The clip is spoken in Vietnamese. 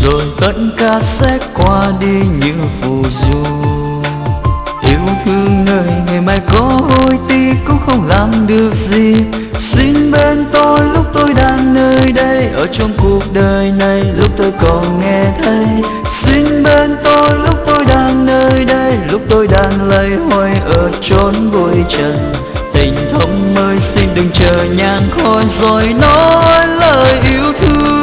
rồi tất cả sẽ qua đi như phù du. Yêu thương người ngày mai có hối tiếc cũng không làm được gì. Xin bên tôi lúc tôi đang nơi đây, ở trong cuộc đời này lúc tôi còn nghe thấy. Xin bên tôi lúc tôi đang nơi đây, lúc tôi đang lầy hoay ở chốn bụi trần. Tình thông ơi xin đừng chờ nhang khói rồi nói lời yêu thương.